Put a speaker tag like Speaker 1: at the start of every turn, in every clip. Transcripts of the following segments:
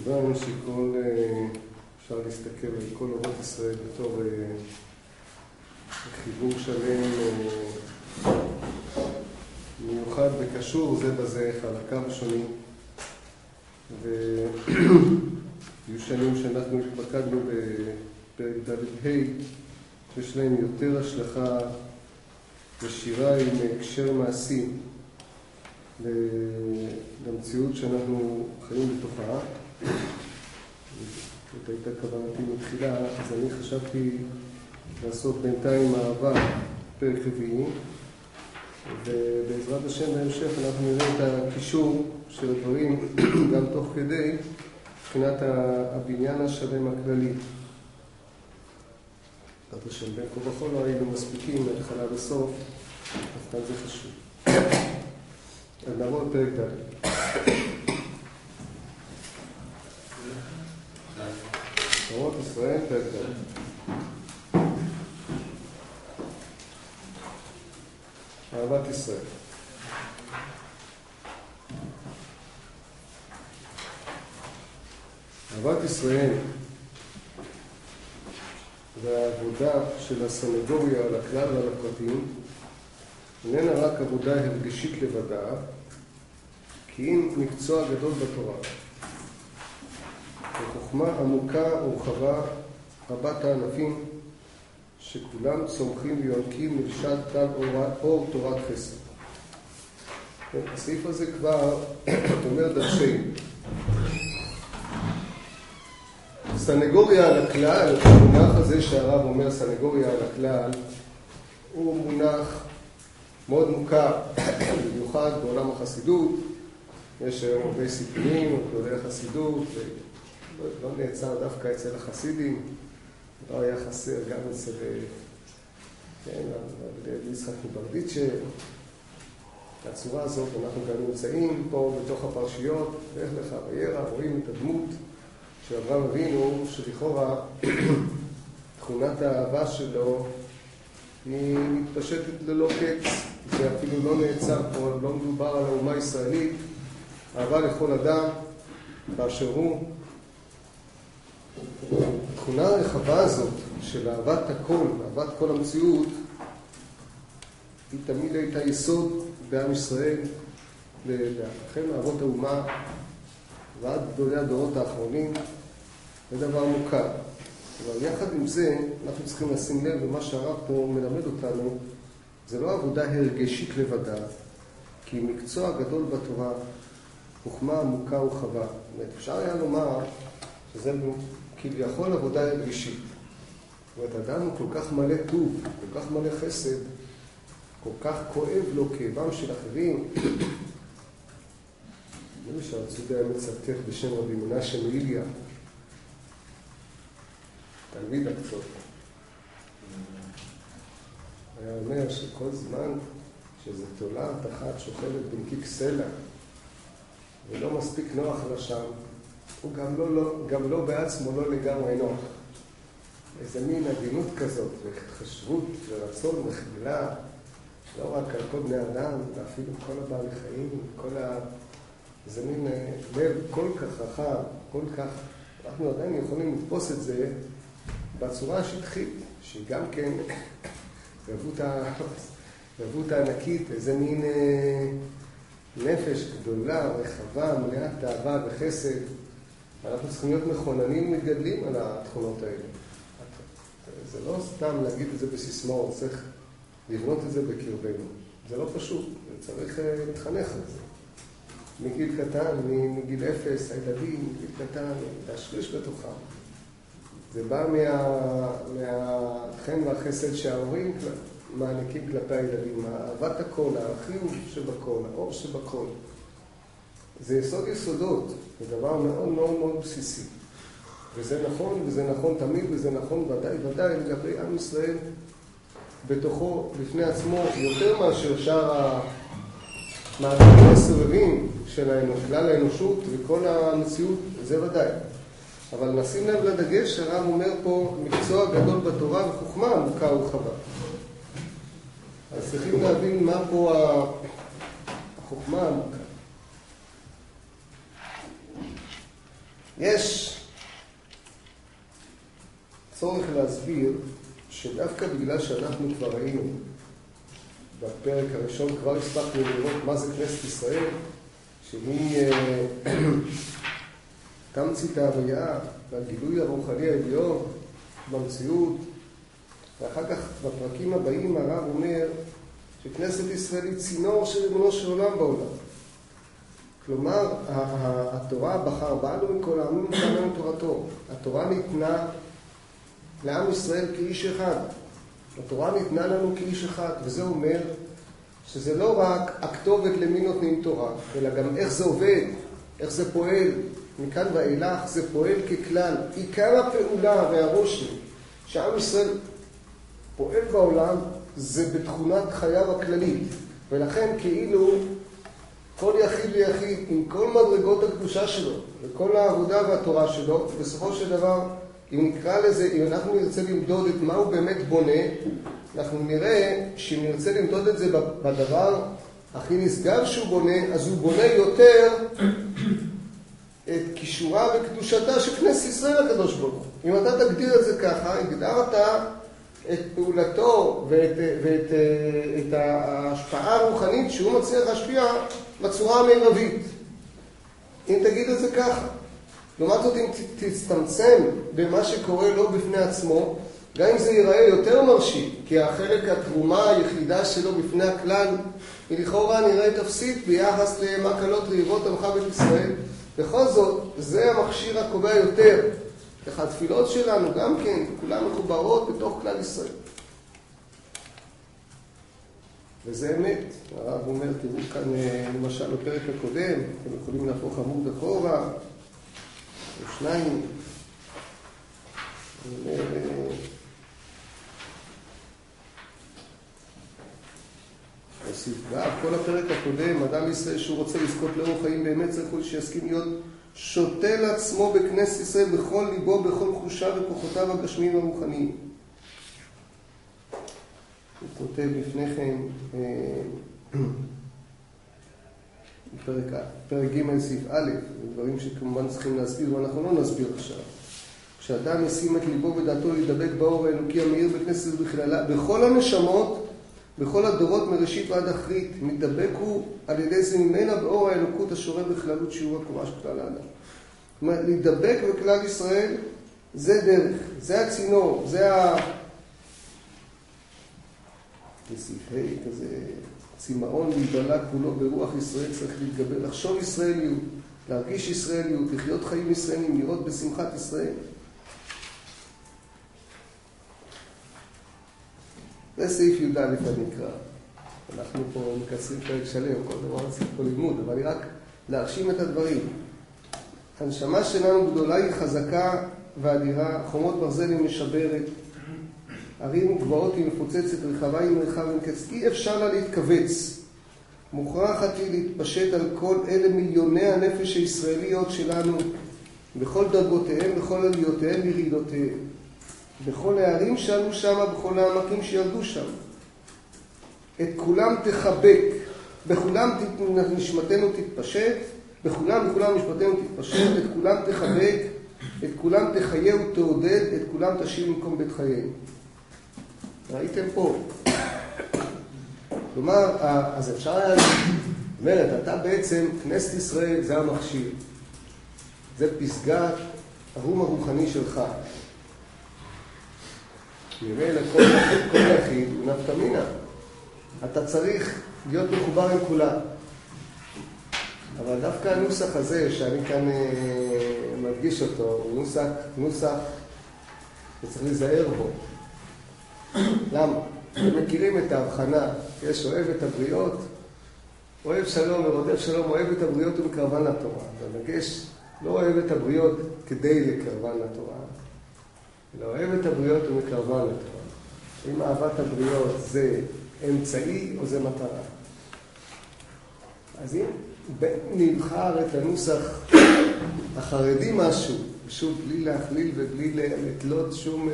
Speaker 1: מכיוון אפשר להסתכל על כל אורות ישראל בתור חיבור שלם מיוחד וקשור זה בזה, חלקיו השונים, ויהיו שנים שאנחנו התמקדנו בפרק ד' ה' שיש להם יותר השלכה ישירה עם הקשר מעשי למציאות שאנחנו חיים בתוכה. זאת הייתה כוונתי מתחילה, אז אני חשבתי לעשות בינתיים אהבה פרק רביעי, ובעזרת השם בהמשך אנחנו נראה את הקישור של הדברים גם תוך כדי מבחינת הבניין השלם הכללי. בעזרת השם בין כה וכה לא היינו מספיקים מהתחלה לסוף, אז כאן זה חשוב. אז נעבור לפרק ד'. אורות ישראל, פרק ד'. אהבת ישראל. אהבת ישראל והעבודה של הסנגוריה על הכלל ועל הפרטים איננה רק עבודה הרגשית לבדה, כי אם מקצוע גדול בתורה. וחוכמה עמוקה ורחבה רבת הענפים שכולם צומחים ויונקים מלשד טל אור תורת חסד. הסעיף הזה כבר אומר דרשי. סנגוריה על הכלל, המונח הזה שהרב אומר סנגוריה על הכלל, הוא מונח מאוד מוכר, במיוחד בעולם החסידות. יש היום הרבה סיפורים, גדולי החסידות, לא נעצר דווקא אצל החסידים, לא היה חסר גם אצל יצחק מברדיצ'ה. בצורה הזאת אנחנו גם נמצאים פה בתוך הפרשיות, ואיך לך וירא, רואים את הדמות של אברהם אבינו, שלכאורה תכונת האהבה שלו היא מתפשטת ללא קץ, זה אפילו לא נעצר פה, לא מדובר על האומה הישראלית, אהבה לכל אדם באשר הוא. התכונה הרחבה הזאת של אהבת הכל, אהבת כל המציאות, היא תמיד הייתה יסוד בעם ישראל, החל מאבות האומה ועד גדולי הדורות האחרונים, זה דבר מוכר. אבל יחד עם זה, אנחנו צריכים לשים לב, ומה שהרב פה מלמד אותנו, זה לא עבודה הרגשית לבדה, כי מקצוע גדול בתורה, חוכמה עמוקה ורחבה. אפשר היה לומר שזה כביכול עבודה הרגשית. זאת אומרת, אדם הוא כל כך מלא טוב, כל כך מלא חסד, כל כך כואב לו כאבם של אחרים. למשל, צודק היה מצטט בשם רבי מנשה מאיליה, תלמיד הקצות. היה אומר שכל זמן שזה תולעת אחת שוכבת בנקיק סלע, ולא מספיק נוח לה שם, הוא גם לא בעצמו לא לגמרי נוח. איזה מין עדינות כזאת, והתחשבות ורצון מחילה, לא רק על כל בני אדם, ואפילו כל הבעלי חיים, איזה מין לב כל כך רחב, כל כך, אנחנו עדיין יכולים לתפוס את זה בצורה השטחית, שהיא גם כן רבות הענקית, איזה מין נפש גדולה, רחבה, מלאת אהבה וחסד. אנחנו צריכים להיות מכוננים ומתגדלים על התכונות האלה. זה לא סתם להגיד את זה בסיסמאות, צריך לבנות את זה בקרבנו. זה לא פשוט, צריך להתחנך על זה. מגיל קטן, מגיל אפס, הילדים, מגיל קטן, להשריש בתוכם. זה בא מהחן והחסד שההורים מעניקים כלפי הילדים, אהבת הכל, החיוב שבכל, האור שבכל. זה יסוד יסודות, זה דבר מאוד מאוד מאוד בסיסי. וזה נכון תמיד, וזה נכון ודאי לגבי עם ישראל בתוכו, בפני עצמו, יותר מאשר שאר המעגלים הסובבים של כלל האנושות וכל המציאות, זה ודאי. אבל נשים לב לדגש, הרב אומר פה מקצוע גדול בתורה וחוכמה עמוקה ורחבה. אז צריכים להבין מה פה החוכמה העמוקה. יש צורך להסביר שדווקא בגלל שאנחנו כבר ראינו בפרק הראשון, כבר הספקנו לראות מה זה כנסת ישראל, שהיא תמצית ההוויה והגילוי הרוחני העליון במציאות, ואחר כך בפרקים הבאים הרב אומר שכנסת ישראל היא צינור של ריבונו של עולם בעולם. כלומר, התורה בחר בנו מכל העמים ונתנה תורתו. התורה ניתנה לעם ישראל כאיש אחד. התורה ניתנה לנו כאיש אחד, וזה אומר שזה לא רק הכתובת למי נותנים תורה, אלא גם איך זה עובד, איך זה פועל. מכאן ואילך זה פועל ככלל. עיקר הפעולה והרושם שעם ישראל פועל בעולם זה בתכונת חייו הכללית, ולכן כאילו כל יחיד ויחיד עם כל מדרגות הקדושה שלו וכל העבודה והתורה שלו, בסופו של דבר, אם נקרא לזה, אם אנחנו נרצה למדוד את מה הוא באמת בונה, אנחנו נראה שאם נרצה למדוד את זה בדבר הכי נשגב שהוא בונה, אז הוא בונה יותר את כישורה וקדושתה של כנסת ישראל הקדוש ברוך הוא. אם אתה תגדיר את זה ככה, הגדרת את פעולתו ואת ההשפעה הרוחנית שהוא מצליח להשפיע בצורה המרבית. אם תגיד את זה ככה. לעומת זאת, אם תצטמצם במה שקורה לו בפני עצמו, גם אם זה ייראה יותר מרשים, כי החלק התרומה היחידה שלו בפני הכלל היא לכאורה נראית אפסית ביחס למה קלות רעיבות עמך בית ישראל. בכל זאת, זה המכשיר הקובע יותר. איך התפילות שלנו גם כן, כולן מחוברות בתוך כלל ישראל. וזה אמת. הרב אומר, תראו כאן למשל בפרק הקודם, אתם יכולים להפוך עמוד אחורה, או שניים. הוא אומר, כל הפרק הקודם, אדם ישראל שהוא רוצה לזכות לאור חיים באמת צריך שיסכים להיות שותה לעצמו בכנסת ישראל בכל ליבו, בכל חושה וכוחותיו הגשמיים והרוחניים. הוא כותב לפניכם פרק ג' סעיף א', דברים שכמובן צריכים להסביר ואנחנו לא נסביר עכשיו. כשאדם ישים את ליבו ודעתו להידבק באור האלוקי המאיר בכנסת ישראל בכללה, בכל הנשמות, בכל הדורות מראשית ועד אחרית, מתדבקו על ידי זה ממנה באור האלוקות השורה בכללות שיעור הקומה של כלל האדם. זאת אומרת, להידבק בכלל ישראל זה דרך, זה הצינור, זה בסעיפי כזה צימאון להיבלע כולו ברוח ישראל, צריך להתגבר, לחשוב ישראליות, להרגיש ישראליות, לחיות חיים ישראלים, לראות בשמחת ישראל. זה סעיף י"א הנקרא. אנחנו פה מקצרים פרק שלם, כל דבר צריך פה לימוד, אבל רק להרשים את הדברים. הנשמה שלנו גדולה היא חזקה ואדירה, חומות ברזל היא משברת, ערים וגבעות היא מפוצצת, רחבה היא מרחב אין קץ. אי אפשר לה להתכווץ. מוכרחת היא להתפשט על כל אלה מיליוני הנפש הישראליות שלנו, בכל דרגותיהם, בכל עליותיהם וירידותיהם. בכל הערים שעלו שם, בכל העמקים שירדו שם. את כולם תחבק, בכולם נשמתנו תתפשט, בכולם נשמתנו תתפשט, את כולם תחבק, את כולם תחיה ותעודד, את כולם תשאיר במקום בית חייהם. ראיתם פה? כלומר, אז אפשר היה אומרת, אתה בעצם, כנסת ישראל זה המכשיר. זה פסגת הרום הרוחני שלך. נראה לכל יחיד הוא נפקא-מינה. אתה צריך להיות מחובר עם כולם. אבל דווקא הנוסח הזה שאני כאן מדגיש אותו, הוא נוסח שצריך להיזהר בו. למה? אתם מכירים את ההבחנה, יש אוהב את הבריות, אוהב שלום ורודף שלום, אוהב את הבריות ומקרבן לתורה. והדגש לא אוהב את הבריות כדי לקרבן לתורה, אלא אוהב את הבריות ומקרבן לתורה. אם אהבת הבריות זה אמצעי או זה מטרה. אז אם נבחר את הנוסח החרדי משהו, פשוט בלי להכליל ובלי לתלות שום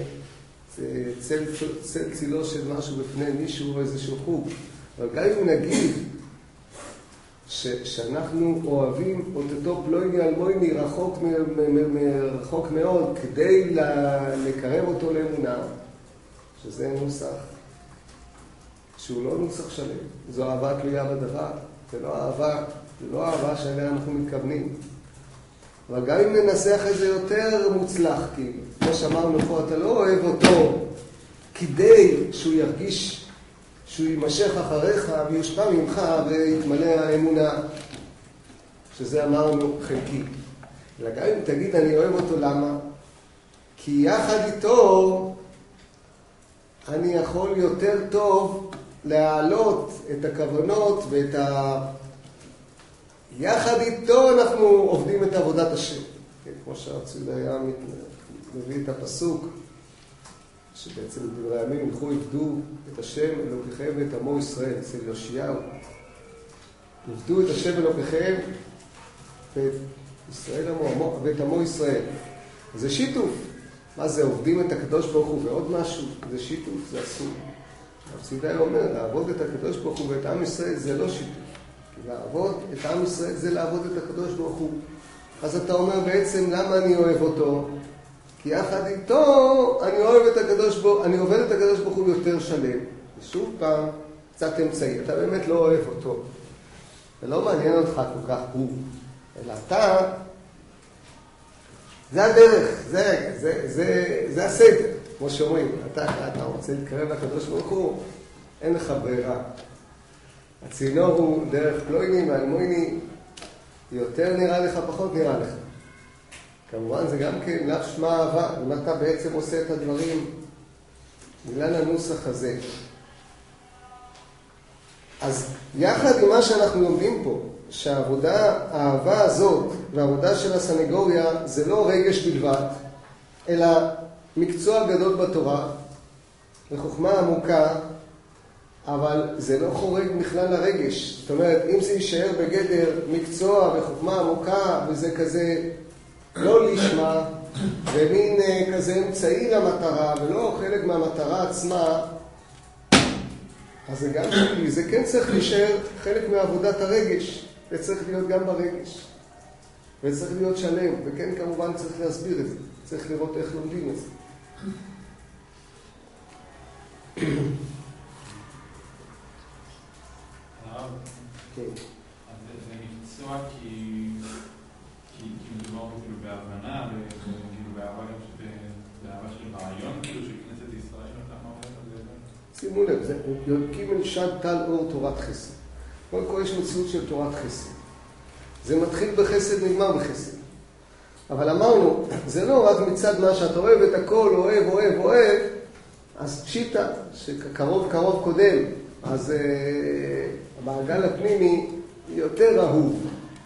Speaker 1: צל צילו של משהו בפני מישהו או איזשהו חוג. אבל גם אם נגיד שאנחנו אוהבים אותו פלויני אלמויני רחוק מאוד, כדי לקרב אותו לאמונה, שזה נוסח שהוא לא נוסח שלם. זו אהבה תלויה בדבר, זה לא אהבה שאליה אנחנו מתכוונים. אבל גם אם ננסח את זה יותר מוצלח, כמו שאמרנו פה, אתה לא אוהב אותו כדי שהוא ירגיש שהוא יימשך אחריך ויושפע ממך ויתמלא האמונה, שזה אמרנו חלקי. אלא גם אם תגיד אני אוהב אותו, למה? כי יחד איתו אני יכול יותר טוב להעלות את הכוונות ואת יחד איתו אנחנו עובדים את עבודת השם. כמו שהרצוי היה מביא את הפסוק, שבעצם דברי הימים ילכו עבדו את השם אלוקיכם ואת עמו ישראל, אצל יאשיהו. עבדו את השם אלוקיכם ואת עמו ישראל. זה שיתוף. מה זה, עובדים את הקדוש ברוך הוא ועוד משהו? זה שיתוף, זה אסור. הרצוי אומר, לעבוד את הקדוש ברוך הוא ואת עם ישראל זה לא שיתוף. כי לעבוד את עם ישראל זה לעבוד את הקדוש ברוך הוא. אז אתה אומר בעצם למה אני אוהב אותו? כי יחד איתו אני עובד את הקדוש ברוך הוא יותר שלם. ושוב פעם, קצת אמצעי. אתה באמת לא אוהב אותו. זה לא מעניין אותך כל כך הוא. אלא אתה, זה הדרך, זה הסדר. כמו שאומרים, אתה רוצה להתקרב לקדוש ברוך הוא, אין לך ברירה. הצינור הוא דרך פלויני ואלמויני, יותר נראה לך, פחות נראה לך. כמובן זה גם כן לך שמה אהבה, אם אתה בעצם עושה את הדברים בגלל הנוסח הזה. אז יחד עם מה שאנחנו לומדים פה, שהעבודה, האהבה הזאת והעבודה של הסנגוריה זה לא רגש בלבד, אלא מקצוע גדול בתורה וחוכמה עמוקה, אבל זה לא חורג בכלל לרגש. זאת אומרת, אם זה יישאר בגדר מקצוע וחוכמה עמוקה וזה כזה לא לשמה ומין כזה אמצעי למטרה ולא חלק מהמטרה עצמה, אז זה גם שלי, זה כן צריך להישאר חלק מעבודת הרגש, וצריך להיות גם ברגש, וצריך להיות שלם, וכן כמובן צריך להסביר את זה, צריך לראות איך לומדים את זה.
Speaker 2: זה מקצוע כי מדובר כאילו בהבנה וכאילו באהבה של רעיון כאילו של כנסת ישראל וכמה אומרת על זה.
Speaker 1: שימו לב, זה י"ג שד טל אור תורת חסד. קודם כל יש מציאות של תורת חסד. זה מתחיל בחסד, נגמר בחסד. אבל אמרנו, זה לא רק מצד מה שאתה אוהב את הכל, אוהב, אז פשיטה, שקרוב קודם, אז המעגל הפנימי יותר אהוב.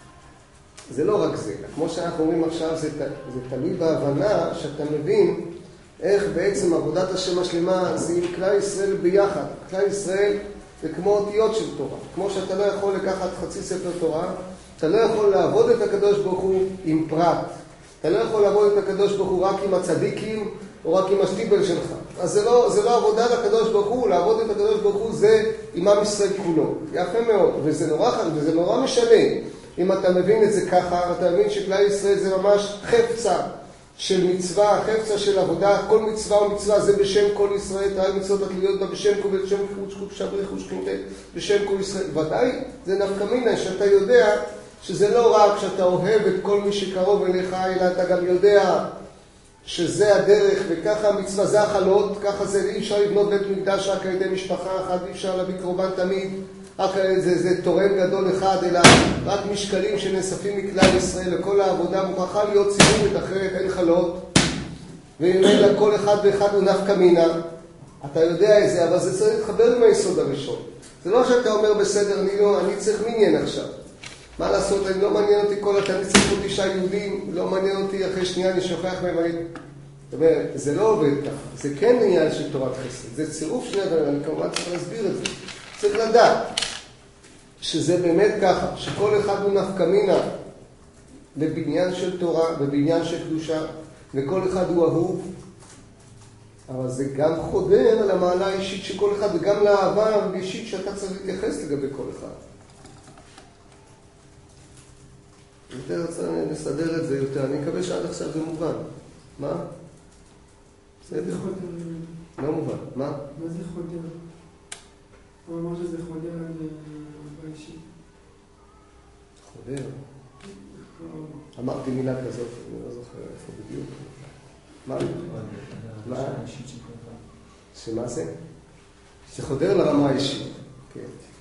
Speaker 1: זה לא רק זה, כמו שאנחנו אומרים עכשיו, זה תלוי בהבנה שאתה מבין איך בעצם עבודת השם השלמה זה עם כלל ישראל ביחד. כלל ישראל זה כמו אותיות של תורה. כמו שאתה לא יכול לקחת חצי ספר תורה, אתה לא יכול לעבוד את הקדוש ברוך הוא עם פרט. אתה לא יכול לעבוד את הקדוש ברוך הוא רק עם הצדיקים או רק עם השטיבל שלך. אז זה לא עבודה לקדוש ברוך הוא, לעבוד את הקדוש ברוך הוא זה עם עם ישראל כולו. יפה מאוד, וזה נורא משנה. אם אתה מבין את זה ככה, אתה מבין שכלל ישראל זה ממש חפצה של מצווה, חפצה של עבודה, כל מצווה ומצווה זה בשם כל ישראל, תראי מצוות התלויות בה בשם כל חוץ שבריך ושכינתה, בשם כל ישראל. ודאי זה נפקא מינה שאתה יודע שזה לא רק שאתה אוהב את כל מי שקרוב אליך, אלא אתה גם יודע שזה הדרך וככה המצווה, זה החלות, ככה זה, אי אפשר לבנות בית מקדש רק על ידי משפחה אחת, אי אפשר להביא קורבן תמיד, רק זה תורם גדול אחד, אלא רק משקלים שנאספים מכלל ישראל, וכל העבודה מוכרחה להיות ציבורית, אחרת אין חלות, ואם כל אחד ואחד הוא נפקא מינה, אתה יודע את זה, אבל זה צריך להתחבר עם היסוד הראשון. זה לא שאתה אומר בסדר, אני צריך מניין עכשיו. מה לעשות, אני לא מעניין אותי כל התנ"ך, צריך עוד 9 יהודים, לא מעניין אותי אחרי שנייה, אני שוכח מהם. זאת אומרת, זה לא עובד ככה, זה כן עניין של תורת חסד, זה צירוף שני הדברים, אני כמובן צריך להסביר את זה. צריך לדעת שזה באמת ככה, שכל אחד הוא נפקא מינה לבניין של תורה, בבניין של קדושה, וכל אחד הוא אהוב, אבל זה גם חודר על המעלה האישית של כל אחד, וגם לאהבה האישית שאתה צריך להתייחס לגבי כל אחד. יותר נסדר את זה יותר. אני מקווה שעד עכשיו זה מובן. מה? בסדר? לא מובן. מה?
Speaker 3: מה זה חודר? הוא אמר שזה חודר על באישי.
Speaker 1: חודר? אמרתי מילה כזאת, אני לא זוכר איפה בדיוק. מה? מה? שמה זה? שחודר לרמה האישית. כן.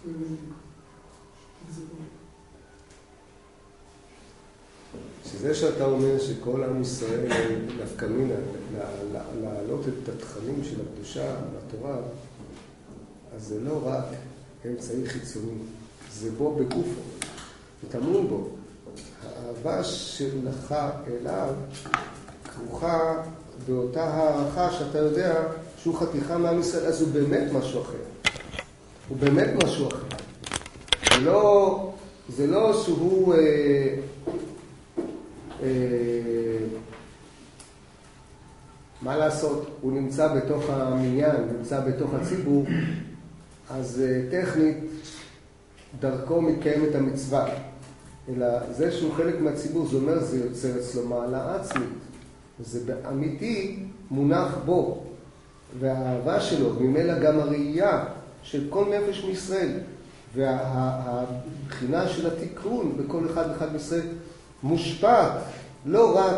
Speaker 1: שזה שאתה אומר שכל עם ישראל דווקא מינה להעלות את התכנים של הקדושה בתורה, אז זה לא רק אמצעי חיצוני, זה בו בגופו, תטמון בו. האהבה שלך אליו כרוכה באותה הערכה שאתה יודע שהוא חתיכה מעם ישראל, אז הוא באמת משהו אחר. הוא באמת משהו אחר. זה לא שהוא מה לעשות, הוא נמצא בתוך המניין, נמצא בתוך הציבור, אז טכנית דרכו מתקיימת המצווה. אלא זה שהוא חלק מהציבור, זה אומר, זה יוצר אצלו מעלה עצמית. זה באמיתי מונח בו, והאהבה שלו, ממילא גם הראייה של כל נפש מישראל, והבחינה של התיקון בכל אחד ואחד מישראל, מושפעת לא רק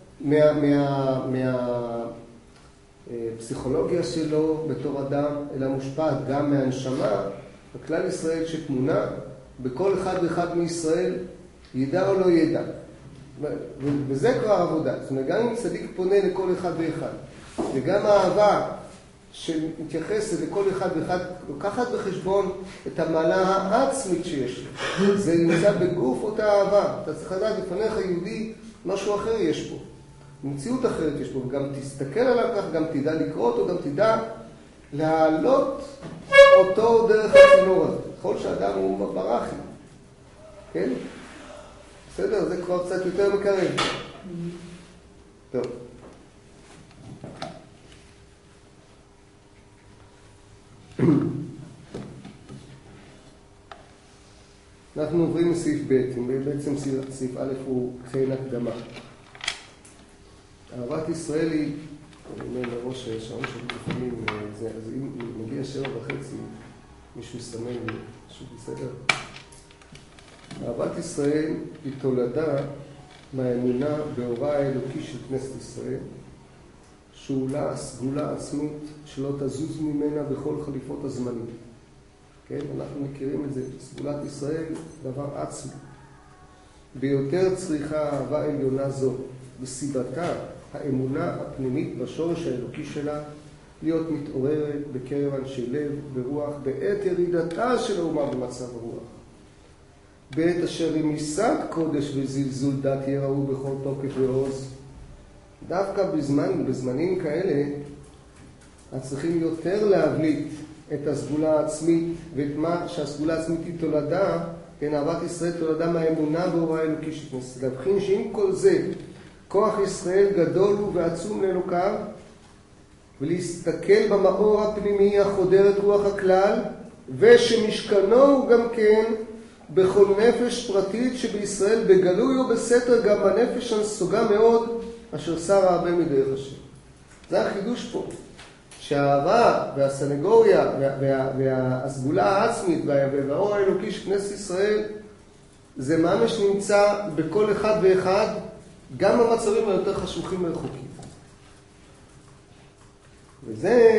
Speaker 1: מהפסיכולוגיה שלו בתור אדם, אלא מושפעת גם מהנשמה, בכלל ישראל שתמונה, בכל אחד ואחד מישראל, ידע או לא ידע. וזה כבר עבודה. זאת אומרת, גם אם צדיק פונה לכל אחד ואחד, וגם האהבה שמתייחסת לכל אחד ואחד, לוקחת בחשבון את המעלה העצמית שיש לו. זה נמצא בגוף אותה אהבה. אתה צריך לדעת, לפניך יהודי, משהו אחר יש פה. מציאות אחרת יש פה, וגם תסתכל עליו כך, גם תדע לקרוא אותו, גם תדע להעלות אותו דרך הצינור הזה. ככל שאדם הוא ברחי. כן? בסדר? זה כבר קצת יותר מקרב. טוב. אנחנו עוברים לסעיף ב', בעצם סעיף א' הוא כן הקדמה. אהבת ישראל היא, אני אומר לראש השעון שלי לפעמים, אז אם מגיע 7:30, מישהו יסמן לי, משהו בסדר? אהבת ישראל היא תולדה מהאמונה באורה האלוקי של כנסת ישראל, שאולה סגולה עצמית שלא תזוז ממנה בכל חליפות הזמנים. כן? אנחנו מכירים את זה, סגולת ישראל, דבר עצמי. ביותר צריכה אהבה עליונה זו, בסיבתה האמונה הפנימית בשורש האלוקי שלה, להיות מתעוררת בקרב אנשי לב ורוח בעת ירידתה של האומה במצב הרוח. בעת אשר היא מיסד קודש וזלזול דת יראו בכל תוקף ועוז. דווקא בזמנים כאלה, צריכים יותר להבליט את הסגולה העצמית, ואת מה שהסגולה העצמית היא תולדה, כן, אהבת ישראל תולדה מהאמונה באורה האלוקי שכנסת. להבחין שעם כל זה, כוח ישראל גדול הוא ועצום לאלוקיו, ולהסתכל במאור הפנימי החודר את רוח הכלל, ושמשכנו הוא גם כן בכל נפש פרטית שבישראל בגלוי או בסתר, גם בנפש הנסוגה מאוד, אשר שרה הרבה מדרך השם. זה החידוש פה. שהאהבה והסנגוריה והסגולה העצמית והאור האלוקי של כנסת ישראל זה ממש נמצא בכל אחד ואחד, גם במצבים היותר חשוכים ורחוקים. וזה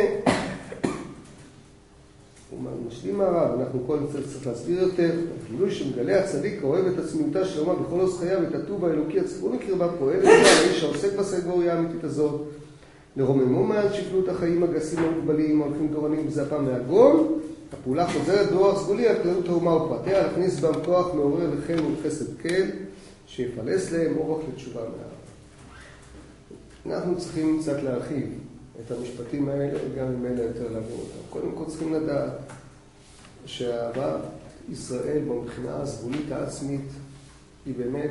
Speaker 1: הוא משלים הרב, אנחנו כל צריך להסביר יותר, הגילוי שמגלה הצדיק האוהב את עצמיותה של האומה בכל עוז חייו ואת הטוב האלוקי הציבור מקרבה פועל את זה, האיש העוסק בסנגוריה האמיתית הזאת, לרוממו מעל שפלות החיים הגסים המוגבלים, ההולכים דורנים, וזה הפעם מהגון, הפעולה חוזרת באורח סגולי על כללות האומה ופרטיה, להכניס בהם כוח מעורר לחן ולחסד כל, שיפלס להם אורח לתשובה מהארץ. אנחנו צריכים קצת להרחיב את המשפטים האלה, גם ממילא יותר להבין אותם. קודם כל צריכים לדעת שהאהבת ישראל מבחינה הסגולית העצמית היא באמת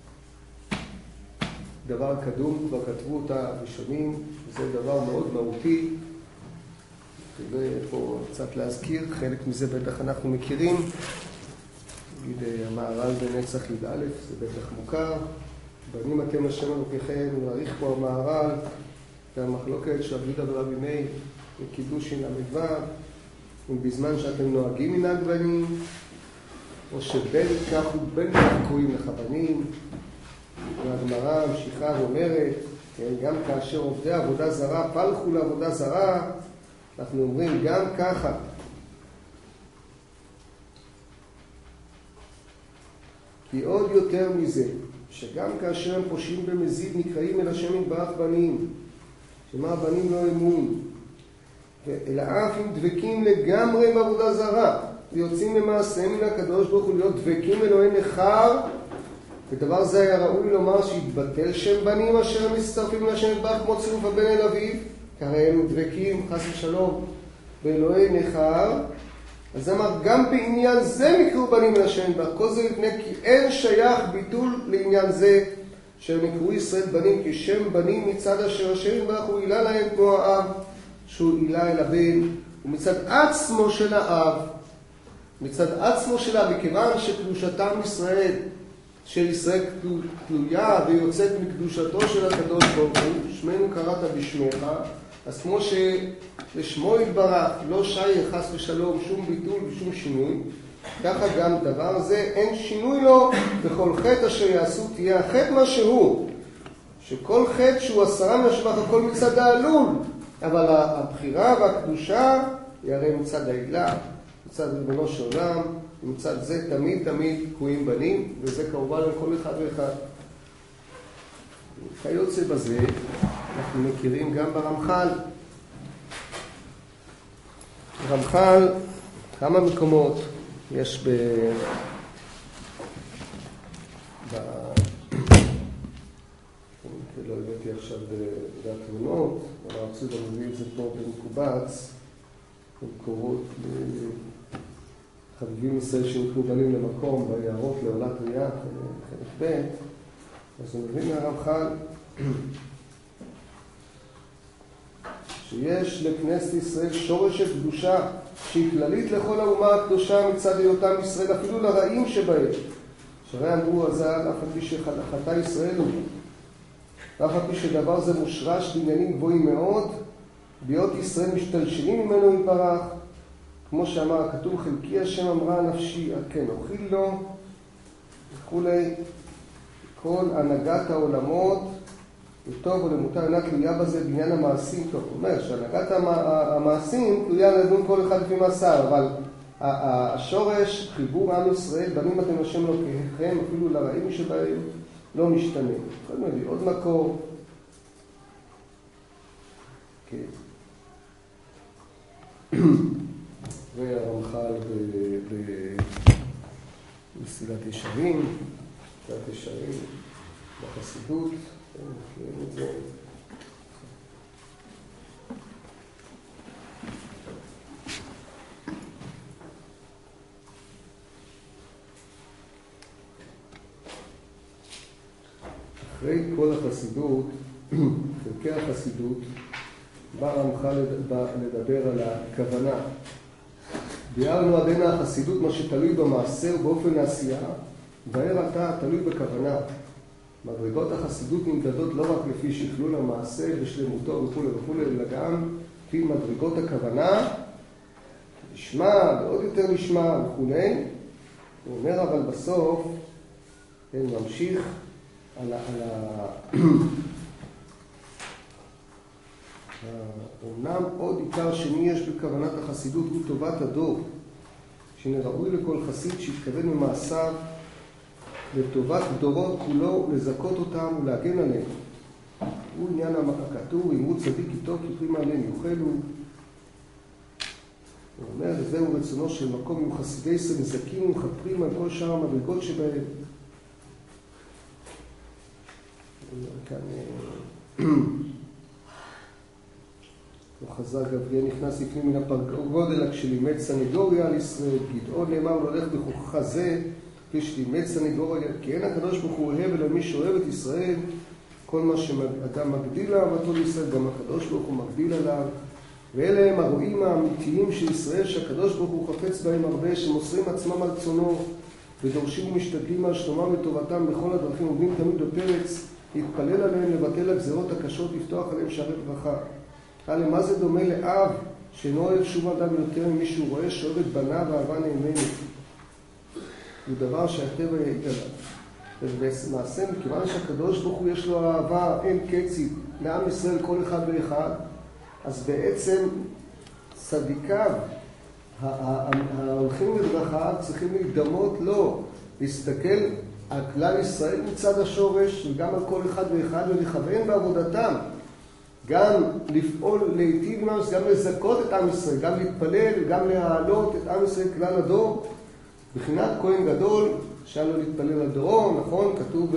Speaker 1: דבר קדום, כבר כתבו אותה ראשונים, זה דבר מאוד מהותי, ופה קצת להזכיר, חלק מזה בטח אנחנו מכירים, נגיד המהר"ל בנצח י"א, זה בטח מוכר. בנים אתם השם אלוקיכם, להעריך פה המהר"ל, והמחלוקת של רבי יהודה ורבי מאיר בקידושין ל"ו, אם בזמן שאתם נוהגים מנהג בנים, או שבין כך ובין כך קוראים לך בנים. והגמרא ממשיכה ואומרת, כן, גם כאשר עובדי עבודה זרה פלחו לעבודה זרה, אנחנו אומרים גם ככה. כי עוד יותר מזה, שגם כאשר הם פושעים במזיד נקראים אל השם יתברך בנים, שמה הבנים לא אמון, אלא אף אם דבקים לגמרי בעבודה זרה, ויוצאים למעשה מן הקדוש ברוך הוא להיות דבקים אלוהי נכר, ודבר זה היה ראוי לומר שהתבטל שם בנים אשר מצטרפים לשם יתברך כמו צירוף הבן אל אביו, כי הרי הם דבקים חס ושלום באלוהי נכר. אז אמר גם בעניין זה נקראו בנים אל השם יתברך, כל זה לפני כי אין שייך ביטול לעניין זה שהם נקראו ישראל בנים, כי שם בנים מצד אשר השם יתברך הוא עילה להם כמו האב שהוא עילה אל הבן, ומצד עצמו של האב, מצד עצמו שלה, מכיוון שקדושתם ישראל של ישראל תלויה ויוצאת מקדושתו של הקדוש ברוך הוא, שמנו קראת בשמך, אז כמו שלשמו יתברך לא שייך חס ושלום שום ביטול ושום שינוי, ככה גם דבר הזה אין שינוי לו, בכל חטא אשר יעשו תהיה החטא מה שהוא, שכל חטא שהוא 10 מן השבח הכל מצד העלול, אבל הבחירה והקדושה היא הרי מצד העילה, מצד ריבונו של עולם, מצד זה תמיד תקועים בנים, וזה כמובן לכל אחד ואחד. כיוצא בזה, אנחנו מכירים גם ברמח"ל. ברמח"ל, כמה מקומות יש לא הבאתי עכשיו בתמונות, אבל רצו גם להביא את זה פה במקובץ, במקורות חביבים ישראל שנקראו בנים למקום, ביערות לעולת ראייה, חלק ב', אז הוא מבין מהרמח"ל שיש לכנסת ישראל שורשת קדושה שהיא כללית לכל האומה הקדושה מצד היותם ישראל, אפילו לרעים שבהם. שהרי אמרו הז"ל, אף על פי שחטא ישראל הוא, ואף על פי שדבר זה מושרש בעניינים גבוהים מאוד, בהיות ישראל משתלשלים ממנו יתברך, כמו שאמר הכתוב, חלקי השם אמרה נפשי, כן אוכיל לו, וכולי. כל הנהגת העולמות, לטוב או למותר, אינה תלויה בזה בעניין המעשים. טוב, הוא אומר שהנהגת המעשים תלויה לדון כל אחד לפי מעשיו, אבל השורש, חיבור עם ישראל, בנים אתם השם אלוקיכם, אפילו לרעים שבהם, לא משתנה. יכולים להביא עוד מקור. כן. והרמח"ל במסילת ישרים, מסילת ישרים בחסידות, מכירים את זה. אחרי כל החסידות, חלקי החסידות, בא הרמח"ל לדבר על הכוונה. ביארנו עדיין החסידות מה שתלוי במעשה ובאופן העשייה, והער אתה תלוי בכוונה. מדרגות החסידות נמדדות לא רק לפי שכלול המעשה בשלמותו וכו', אלא גם לפי מדרגות הכוונה, לשמה ועוד יותר לשמה וכו'. הוא אומר אבל בסוף, ממשיך על אמנם עוד עיקר שני יש בכוונת החסידות הוא טובת הדור, שנראוי לכל חסיד שהתכוון ממעשיו לטובת דורות כולו לזכות אותם ולהגן עליהם. הוא עניין הכתוב, אמרו צדיק איתו כתרים עליהם יוכלו. הוא אומר, וזהו רצונו של מקום עם חסידי ישראל נזקים ומחפרים על כל שאר המדרגות שבהם. כאן הוא חזר גבריאל נכנס לפנים מן הפרגודל כשלימד סנגוריה על ישראל. גדעון נאמר לו הולך בכוחך זה כפי שלימד סנגוריה, כי אין הקדוש ברוך הוא אוהב אלא מי שאוהב את ישראל. כל מה שאדם מגדיל אהבתו לישראל גם הקדוש ברוך הוא מגדיל עליו, ואלה הם הרואים האמיתיים של ישראל שהקדוש ברוך הוא חפץ בהם הרבה, שמוסרים עצמם על צונו ודורשים ומשתדלים על שלומם וטובתם בכל הדרכים, עומדים תמיד בפרץ, להתפלל עליהם, לבטל הגזרות הקשות, לפתוח עליהם שערי ברכה. למה זה דומה לאב שאינו אוהב שום אדם יותר ממי שהוא רואה שאוהב את בניו ואהבה נאמנת? הוא דבר שהטבע יעיד עליו. ובמעשה, מכיוון שהקדוש ברוך הוא יש לו אהבה אין קצית לעם ישראל כל אחד ואחד, אז בעצם צדיקיו, ההולכים בדרכיו, צריכים להידמות לו, להסתכל על כלל ישראל מצד השורש, וגם על כל אחד ואחד, ולכוון בעבודתם. גם לפעול לעתיד, גם לזכות את עם ישראל, גם להתפלל, גם להעלות את עם ישראל כלל הדור. בחינת כהן גדול, שאנו להתפלל על דורו, נכון? כתוב,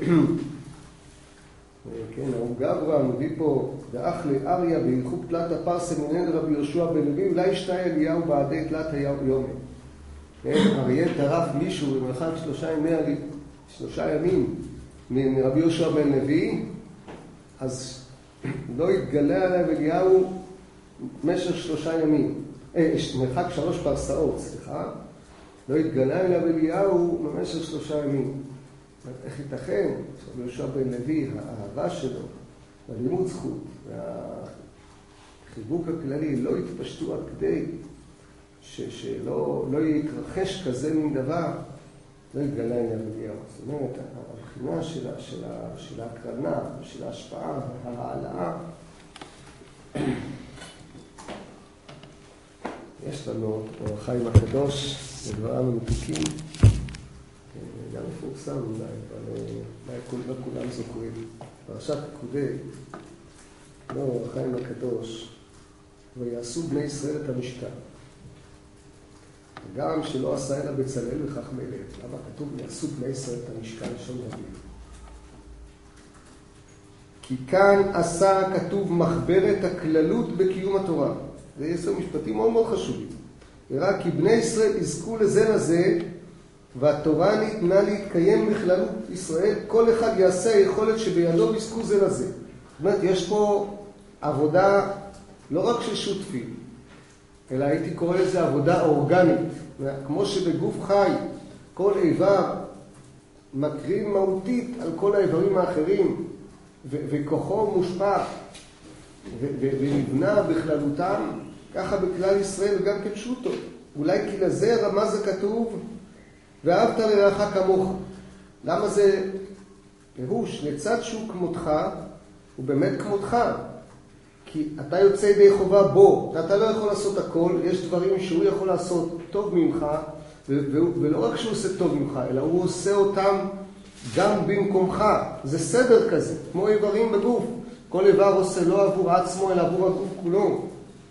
Speaker 1: כן, הרב גברא מביא פה, ואח לאריה בהלכות תלת הפרסה מנהל רבי יהושע בן לוי, אולי ישתה אליהו בעדי תלת יומי. אריה טרף מישהו במרחק 3 ימים מרבי יהושע בן לוי, אז לא התגלה עליו אליהו במשך 3 ימים, מרחק 3 פרסאות, סליחה. לא התגלה אליו אליהו במשך 3 ימים. איך ייתכן? רבי יהושע בן לוי, האהבה שלו, הלימוד זכות, והחיבוק הכללי לא התפשטו עד כדי שלא יתרחש כזה מן דבר, לא התגלה אליו אליהו. זאת אומרת, הבחינה של ההקרנה, של ההשפעה, ההעלאה, יש לנו אור החיים הקדוש, לדבריו המתוקים, גם מפורסם אולי, אבל לא כולם זוכרים. פרשת פקודי, אור החיים הקדוש, ויעשו בני ישראל את המשכן. גם שלא עשה אלא בצלאל וכך מלך. למה כתוב יעשו בני ישראל את המשכן לשון רבים? כי כאן עשה כתוב מחברת הכללות בקיום התורה. זה יסוד משפטים מאוד מאוד חשובים. ורק כי בני ישראל יזכו לזה לזה, והתורה ניתנה להתקיים בכללות ישראל, כל אחד יעשה היכולת שבידו ויזכו זה לזה. זאת אומרת, יש פה עבודה לא רק של שותפים, אלא הייתי קורא לזה עבודה אורגנית. כמו שבגוף חי כל איבר מקרין מהותית על כל האיברים האחרים, וכוחו מושפע ונבנה בכללותם, ככה בכלל ישראל וגם כפשוטו. אולי כי לזה רמז הכתוב, ואהבת לרעך כמוך. למה זה פירוש? לצד שהוא כמותך, הוא באמת כמותך. כי אתה יוצא ידי חובה בו, אתה לא יכול לעשות הכל, יש דברים שהוא יכול לעשות טוב ממך, ולא רק שהוא עושה טוב ממך, אלא הוא עושה אותם גם במקומך. זה סדר כזה, כמו איברים בגוף. כל איבר עושה לא עבור עצמו, אלא עבור הגוף כולו.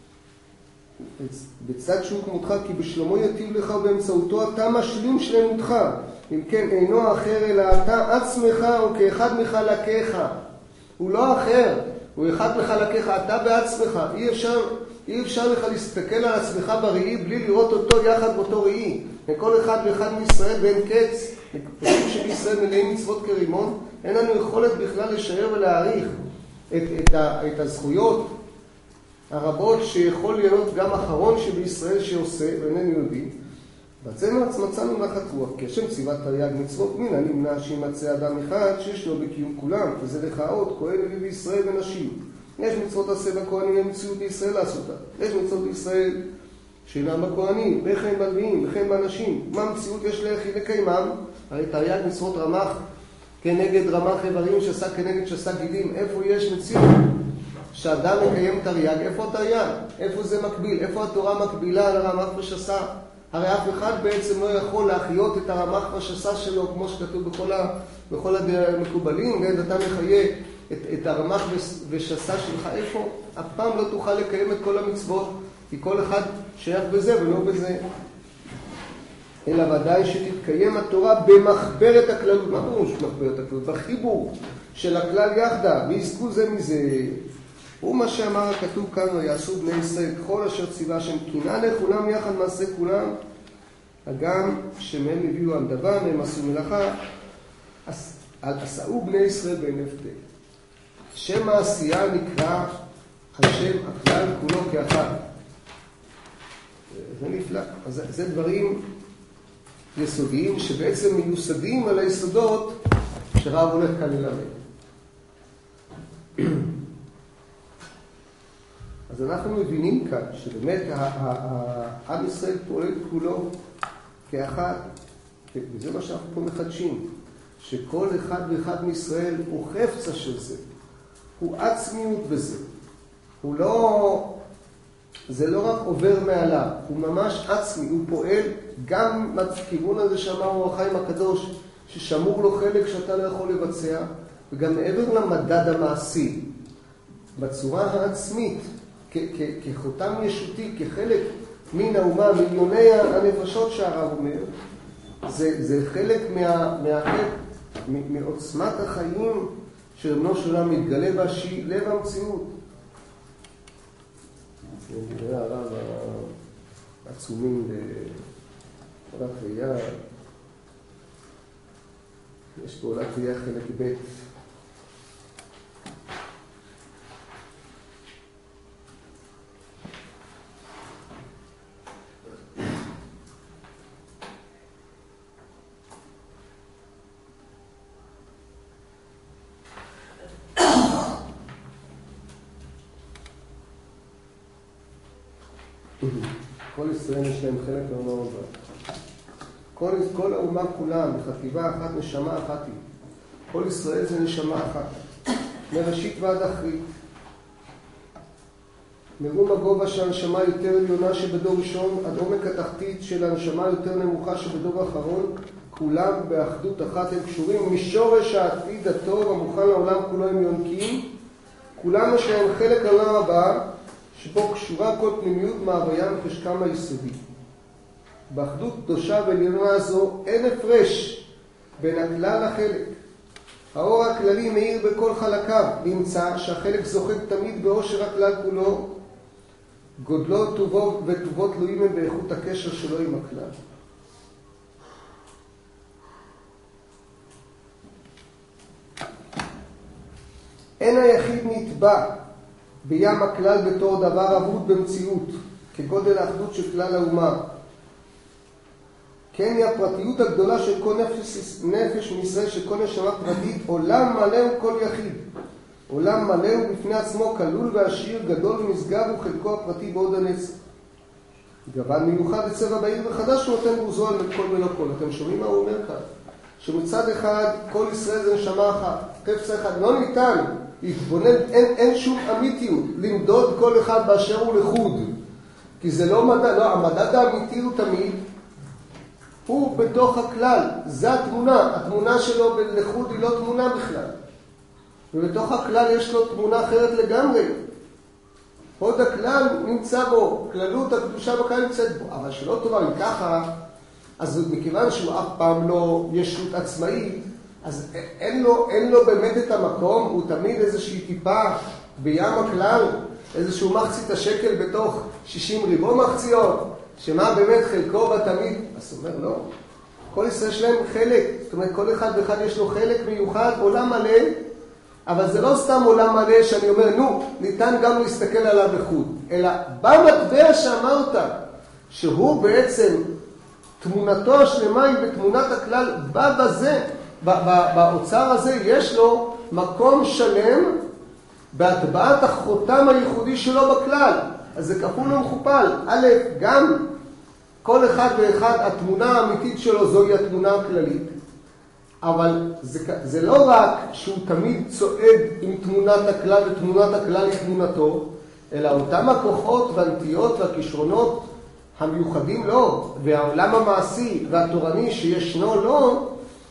Speaker 1: בצד שהוא כמותך, כי בשלומו יטיב לך ובאמצעותו אתה משלים שלמותך. אם כן, אינו אחר אלא אתה עצמך או כאחד מחלקיך. הוא לא אחר, הוא אחד מחלקיך, אתה בעצמך. אי אפשר לך להסתכל על עצמך בראי בלי לראות אותו יחד באותו ראי. לכל אחד ואחד מישראל ואין קץ. פשוט שבישראל מלאים מצוות כרימון, אין לנו יכולת בכלל לשער ולהעריך את הזכויות הרבות שיכול להיות גם אחרון שבישראל שעושה, ואיננו יודעים. מצאנו נחת רוח, כי השם ציווה תרי"ג מצוות מן הנמנע שימצא אדם אחד שיש לו בקיום כולם, וזה לכאות כהן לוי בישראל ונשים. יש מצוות עשה בכהנים המציאות בישראל לעשותה. יש מצוות בישראל שאינם בכהנים, וכן בלוויים, וכן באנשים. מה המציאות יש להכי לקיימם? הרי תרי"ג מצוות רמ"ח כנגד רמ"ח איברים, שסה כנגד שסה גידים. איפה יש מציאות שאדם מקיים תרי"ג? איפה תרי"ג? איפה זה מקביל? איפה התורה מקבילה על הרמ"ח ושסה? הרי אף אחד בעצם לא יכול להחיות את הרמ"ח והשסה שלו, כמו שכתוב בכל המקובלים, ואתה מחיה את הרמ"ח ושסה שלך. איפה? אף פעם לא תוכל לקיים את כל המצוות, כי כל אחד שייך בזה ולא בזה. אלא ודאי שתתקיים התורה במחברת הכללות. מה פירוש מחברת הכללות? בחיבור של הכלל יחדה, ויזכו זה מזה. ומה שאמר הכתוב כאן, ויעשו בני ישראל ככל אשר ציווה השם, קנאה לכולם יחד מעשה כולם, הגם שמהם הביאו הנדבה, מהם עשו מלאכה, עשאו בני ישראל בהינף דין. שם העשייה נקרא על שם הכלל כולו כאחד. זה נפלא. אז זה דברים יסודיים שבעצם מיוסדים על היסודות שרב הולך כאן ללמד. אז אנחנו מבינים כאן שבאמת העם ישראל פועל כולו כאחד, וזה מה שאנחנו פה מחדשים, שכל אחד ואחד מישראל הוא חפצה של זה, הוא עצמיות בזה, הוא לא, זה לא רק עובר מעליו, הוא ממש עצמי, הוא פועל גם בכיוון הזה שאמר אור החיים הקדוש, ששמור לו חלק שאתה לא יכול לבצע, וגם מעבר למדד המעשי, בצורה העצמית, כחותם ישותי, כחלק מן האומה, מיליוני הנפשות שהרב אומר, זה חלק מעוצמת החיים שרבנו של עולם מתגלה בשי לב המציאות. נראה הרב העצומים בעולת ראייה, יש בעולת ראייה חלק ב' כל ישראל יש להם חלק לעונה הבאה. כל האומה כולה, בחטיבה אחת, נשמה אחת היא. כל ישראל זה נשמה אחת. מראשית ועד אחרית. מרום הגובה של הנשמה יותר עליונה שבדור ראשון, עד עומק התחתית של הנשמה יותר נמוכה שבדור האחרון, כולם באחדות אחת הם קשורים. משורש העתיד הטוב המוכן לעולם כולו הם יונקים. כולם יש להם חלק לעונה הבאה, שבו קשורה כל פנימיות מהוויה וחשקם היסודי. באחדות קדושה ועליונה זו אין הפרש בין הכלל לחלק. האור הכללי מאיר בכל חלקיו, נמצא שהחלק זוכק תמיד באושר הכלל כולו, גודלו וטובו תלויים הם באיכות הקשר שלו עם הכלל. אין היחיד נתבע בים הכלל בתור דבר אבוד במציאות, כגודל האחדות של כלל האומה. כן היא הפרטיות הגדולה של כל נפש מישראל, של כל נשמה פרטית, עולם מלא הוא כל יחיד. עולם מלא הוא בפני עצמו כלול ועשיר, גדול ונשגב וחלקו הפרטי בעוד הנצח. גוון מיוחד וצבע בהיר וחדש הוא נותן בו זוהר לכל ולא כל. אתם שומעים מה הוא אומר כאן? שמצד אחד כל ישראל זה נשמה אחת, חפץ אחד, לא ניתן להתבונן, אין שום אמיתיות למדוד כל אחד באשר הוא לחוד, כי זה לא מדד, לא, המדד האמיתי הוא תמיד הוא בתוך הכלל, זה התמונה שלו לחוד היא לא תמונה בכלל, ובתוך הכלל יש לו תמונה אחרת לגמרי. עוד הכלל נמצא בו, כללות הקדושה בכלל נמצאת בו, אבל שלא תאמר אם ככה, אז מכיוון שהוא אף פעם לא ישות עצמאית, אז אין לו באמת את המקום, הוא תמיד איזושהי טיפה בים הכלל, איזשהו מחצית השקל בתוך 60 ריבו מחציות, שמה באמת חלקו בתמיד, אז הוא אומר לא, כל ישראל יש להם חלק, זאת אומרת כל אחד ואחד יש לו חלק מיוחד, עולם מלא, אבל זה לא סתם עולם מלא שאני אומר נו, ניתן גם להסתכל עליו לחוד, אלא במטבע שאמרת, שהוא בעצם תמונתו השלמה היא בתמונת הכלל, בזה, באוצר הזה יש לו מקום שלם בהטבעת החותם הייחודי שלו בכלל. אז זה כפול ומכופל. א', גם כל אחד ואחד, התמונה האמיתית שלו זוהי התמונה הכללית. אבל זה לא רק שהוא תמיד צועד עם תמונת הכלל ותמונת הכלל היא תמונתו, אלא אותם הכוחות והנטיות והכישרונות המיוחדים לא, והעולם המעשי והתורני שישנו לא,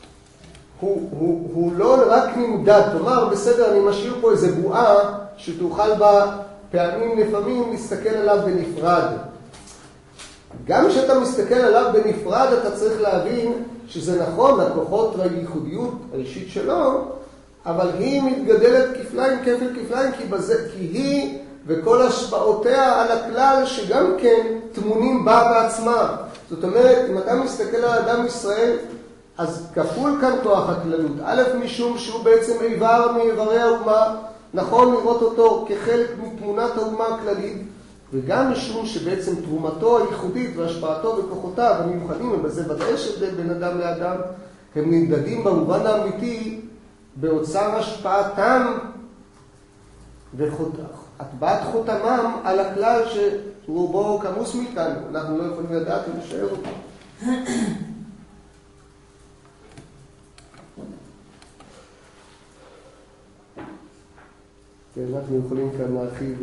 Speaker 1: הוא לא רק נמדד, כלומר בסדר אני משאיר פה איזה בועה שתוכל בה פעמים לפעמים להסתכל עליו בנפרד. גם כשאתה מסתכל עליו בנפרד אתה צריך להבין שזה נכון, הכוחות והייחודיות האישית שלו, אבל היא מתגדלת כפליים, כפל כפליים, כי היא וכל השפעותיה על הכלל שגם כן תמונים בה בעצמה. זאת אומרת, אם אתה מסתכל על אדם ישראל, אז כפול כאן כוח הכללות. א', משום שהוא בעצם איבר מאיברי האומה, נכון לראות אותו כחלק מתמונת האומה הכללית, וגם משום שבעצם תרומתו הייחודית והשפעתו וכוחותיו המיוחדים, ובזה ודאי שבדל בין אדם לאדם, הם נמדדים במובן האמיתי באוצר השפעתם והטבעת חותמם על הכלל שרובו כמוס מאיתנו. אנחנו לא יכולים לדעת ולשאר אותו. אנחנו יכולים כאן להרחיב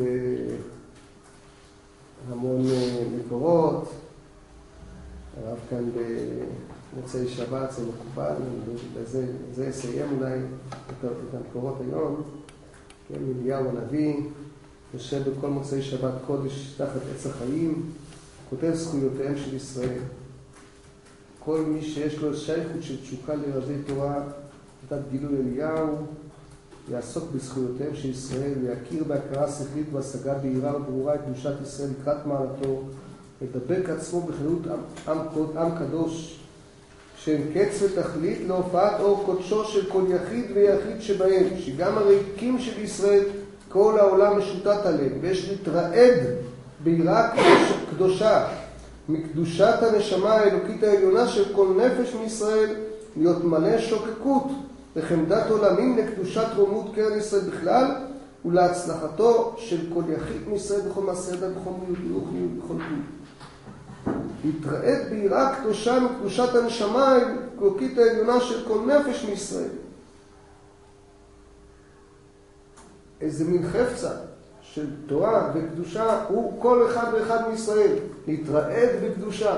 Speaker 1: המון מקורות. הרב כאן במוצאי שבת, זה מקובל, וזה אסיים אולי את המקורות היום. כן, אליהו הנביא יושב בכל מוצאי שבת קודש תחת עץ החיים, כותב זכויותיהם של ישראל. כל מי שיש לו שייכות של תשוקה לרבי תורה, נתת גילוי אליהו, יעסוק בזכויותיהם של ישראל, ויכיר בהכרה שכלית והשגה בהירה וברורה את קדושת ישראל לקראת מעלתו, לדבק עצמו בכללות עם קדוש, שאין קץ ותכלית להופעת אור קודשו של כל יחיד ויחיד שבהם, שגם הריקים של ישראל כל העולם משוטט עליהם, ויש להתרעד ביראה קדושה, מקדושת הנשמה האלוקית העליונה של כל נפש מישראל, להיות מלא שוקקות לחמדת עולמים לקדושת רומות קרן ישראל בכלל, ולהצלחתו של כל יחיד מישראל בכל מעשה ידיו בכל מילות ובכל פעולה. להתרעד ביראה קדושה מקדושת הנשמה האלוקית העליונה של כל נפש מישראל. איזה מין חפצה של תורה וקדושה הוא כל אחד ואחד מישראל. להתרעד בקדושה.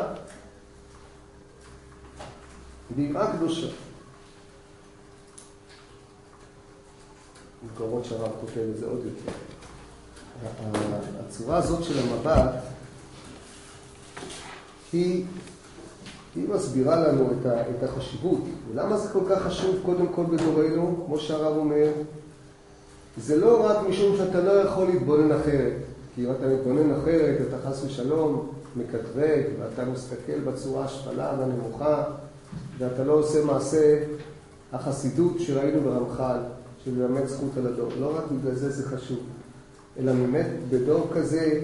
Speaker 1: ביראה קדושה. מקורות שהרב כותב את זה עוד יותר. הצורה הזאת של המבט היא מסבירה לנו את החשיבות. ולמה זה כל כך חשוב קודם כל בדורנו, כמו שהרב אומר? זה לא רק משום שאתה לא יכול להתבונן אחרת. כי אם אתה מתבונן אחרת, אתה חס ושלום מקטרג, ואתה מסתכל בצורה השפלה והנמוכה, ואתה לא עושה מעשה החסידות שראינו ברמח"ל, שבאמת זכות על הדור. לא רק בגלל זה חשוב, אלא באמת בדור כזה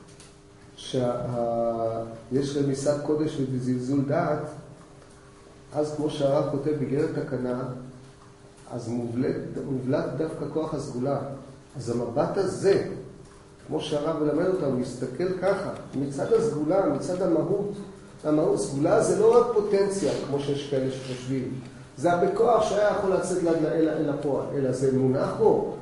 Speaker 1: שיש רמיסת קודש ובזלזול דעת, אז כמו שהרב כותב בגרת תקנה, אז מובלט דווקא כוח הסגולה. אז המבט הזה, כמו שהרב מלמד אותם, הוא מסתכל ככה, מצד הסגולה, מצד המהות. הסגולה זה לא רק פוטנציה, כמו שיש כאלה שחושבים. זה בכוח שהיה יכול לצאת אל הפועל, אלא זה מונח בו.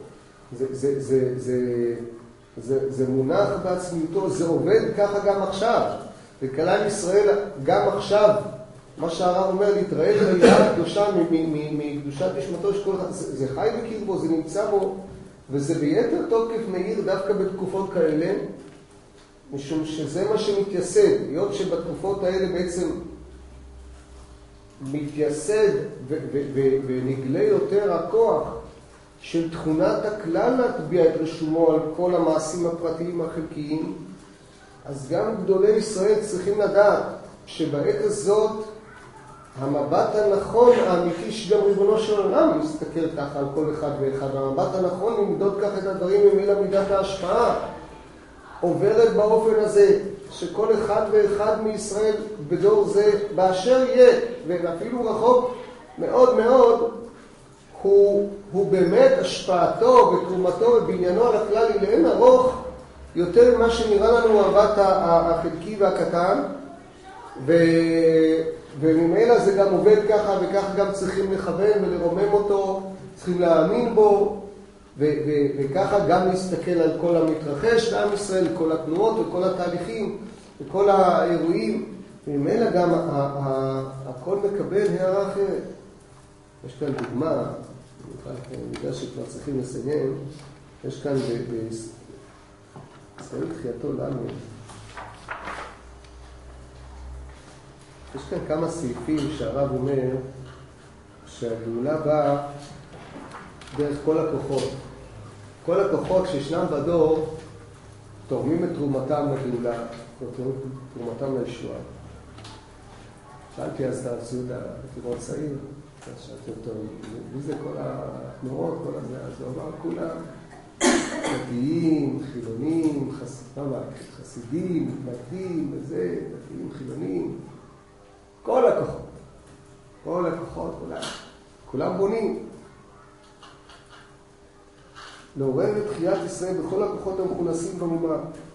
Speaker 1: זה מונח בעצמיותו, זה עובד ככה גם עכשיו. וכלל ישראל גם עכשיו, מה שהרב אומר, להתרעד ביראה קדושה מקדושת נשמתו של כל אחד, זה חי בקרבו, זה נמצא בו, וזה ביתר תוקף מאיר דווקא בתקופות כאלה, משום שזה מה שמתייסד, היות שבתקופות האלה בעצם מתייסד ונגלה יותר הכוח של תכונת הכלל להטביע את רשומו על כל המעשים הפרטיים החלקיים, אז גם גדולי ישראל צריכים לדעת שבעת הזאת המבט הנכון האמיתי שגם ריבונו של עולם מסתכל ככה על כל אחד ואחד, המבט הנכון למדוד כך את הדברים ממילא מידת ההשפעה עוברת באופן הזה שכל אחד ואחד מישראל בדור זה באשר יהיה, ואפילו רחוק מאוד מאוד, הוא באמת השפעתו ותרומתו ובניינו על הכלל היא לאין ארוך יותר ממה שנראה לנו המבט החלקי והקטן, וממילא זה גם עובד ככה, וככה גם צריכים לכוון ולרומם אותו, צריכים להאמין בו, וככה גם להסתכל על כל המתרחש לעם ישראל, כל התנועות וכל התהליכים וכל האירועים, וממילא גם הכל מקבל הערה אחרת. יש כאן דוגמה, אני יודע שכבר צריכים לסיים, יש כאן ישראל תחייתו לנו, יש כאן כמה סעיפים שהרב אומר שהגאולה באה דרך כל הכוחות. כל הכוחות שישנם בדור תורמים את תרומתם לגאולה, תורמים את תרומתם לישועה. שאלתי אז את הרב הייתי מאוד צעיר, אז שאלתי אותו, מי זה כל התנועות, כל הזה? אז הוא אמר, כולם דתיים, חילונים, חסידים, מתנגדים, וזה, דתיים, חילונים. כל הכוחות, כולם בונים. לעורר את תחיית ישראל בכל הכוחות המכונסים באומה.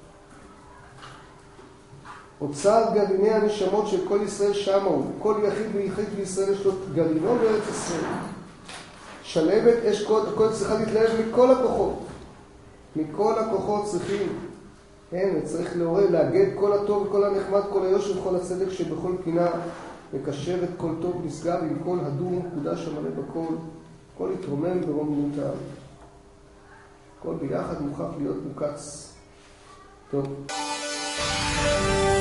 Speaker 1: אוצר גרעיני הנשמות של כל ישראל שמה הוא. כל יחיד ויחיד בישראל יש לו גרעינו בארץ ישראל. שלבת אש הכל צריכה להתלהב מכל הכוחות. מכל הכוחות צריכים. כן, צריך לעורר, להגד כל הטוב, כל הנחמד, כל היושר, כל הצדק שבכל פינה מקשר את כל טוב נשגב עם כל הדור מקודש המלא בכל. כל יתרומם ברוממותם. הכל ביחד מוכרח להיות מוקץ. טוב.